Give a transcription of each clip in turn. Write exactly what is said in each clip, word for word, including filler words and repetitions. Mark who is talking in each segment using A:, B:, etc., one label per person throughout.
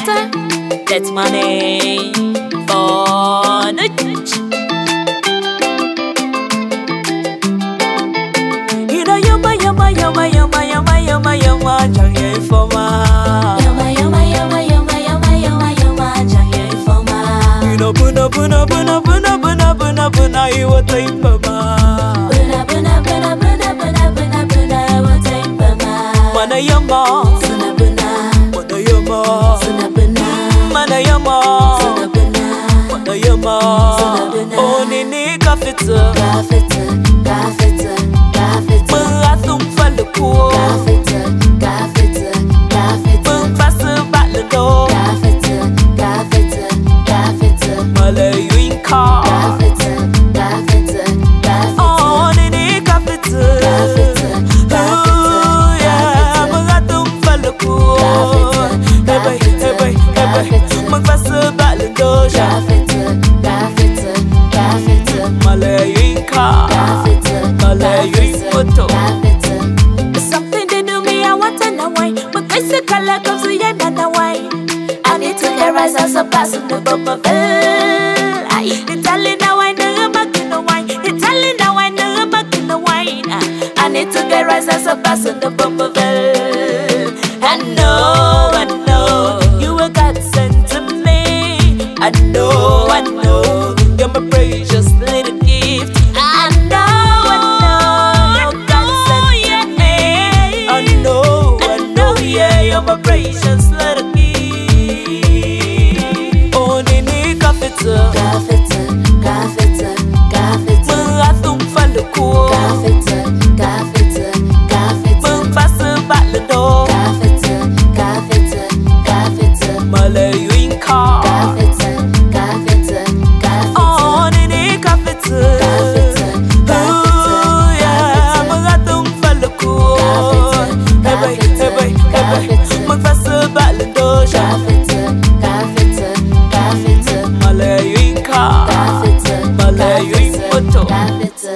A: Gangster, that's my name for the You know yama yama yama yama yama yama yama jange informa
B: Yama yama yama yama yama yama yama jange informa
A: You know buna buna buna buna buna buna buna iwa taimpama
B: Buna buna buna buna buna buna buna iwa taimpama
A: Mana yama
B: Suna buna
A: Mana yama
B: Suna buna
A: Mana yama
B: Suna buna
A: Mana yama
B: Suna buna
A: Oh nini kafita
B: Kafita Kafita Kafita
A: Meratum faluku
B: Kafita Kafita Kafita
A: Mempasa batlendo
B: Kafita Kafita Kafita
A: Malayuinka
B: Kafita Kafita Kafita
A: Oh nini kafita
B: Kafita
A: Oh yeah Meratum faluku Hebay hebay hebay Mempasa batlendo
B: Kafita Kafita Kafita
A: Malayuinka Malayuinpoto
B: Something to do me, I want to know why. But this is color comes to you, not know why. I need to get rise as a person to bubble. Italian now I know back in the wine. Italian now I know back in the wine. I need to get rise as a person to bubble. I know, I know, you were God sent to me.
A: I know, I know You're my precious little gift
B: I know, I know, God sent to me.
A: I know, I know, yeah, you're my precious little gift. Oh, nini kafita,
B: Kafita, kafita, kafita,
A: meratum faluku,
B: kafita, kafita, kafita,
A: mempasa batlendo,
B: kafita, kafita, kafita,
A: Malayuinka.
B: kafita, kafita, kafita,
A: Oh, nini kafita,
B: kafita,
A: oh yeah, meratum faluku, hebay, hebay, hebay, mempasa batlendo,
B: kafita, kafita, kafita,
A: Malayuinka,
B: kafita,
A: Malayuinpoto.
B: kafita.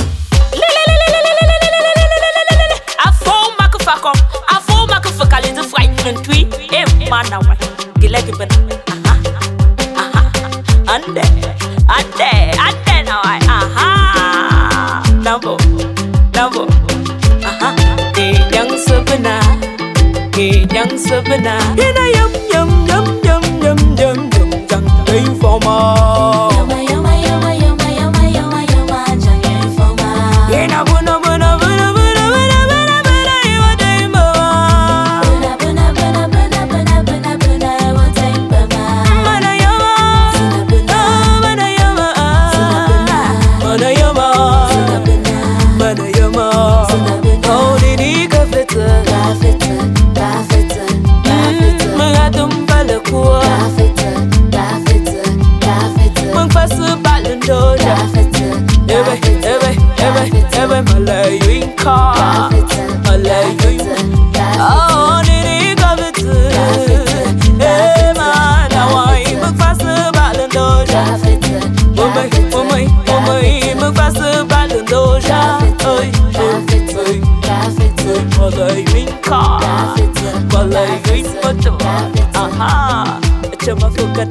A: Afo makafako, afo makafakali de frightened tweet. Eh, man, now what? Gilegi ben. Aha, aha. Ande, ande, ande now I. Aha. Nambo, nambo. Aha. Eh, young sabana, eh, young sabana. Ina yum yum yum yum yum yum yum yum. Hey for ma.
B: Yama, yama, yama, yama, yama, yama, yama, jange informa.
A: Ina buna buna buna buna buna buna buna iwa daima.
B: Buna, buna, buna, buna, buna, buna, buna, iwa taimpama.
A: Mana yama,
B: Suna buna,
A: ah, mana yama,
B: Suna buna,
A: mana yama,
B: suna buna,
A: mana yama.
B: suna buna.
A: Oh, nini kafita,
B: Kafita, kafita, kafita,
A: meratum faluku,
B: kafita, kafita, kafita,
A: mempasa batlendo,
B: kafita,
A: ebe, ebe, ebe, ebe, Malayuinka,
B: kafita,
A: Malayuinka. Oh, nini kafita, eh, man, awai, mempasa batlendo,
B: kafita,
A: Mumbai, Mumbai, Mumbai, mempasa batlendo, oi,
B: kafita,
A: oi,
B: kafita,
A: Malayuinka, Malayuinpoto. Aha, cuma fukat,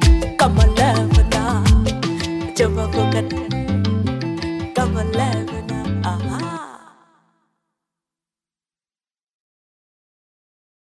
A: kamalevana, cuma fukat, kamalevana.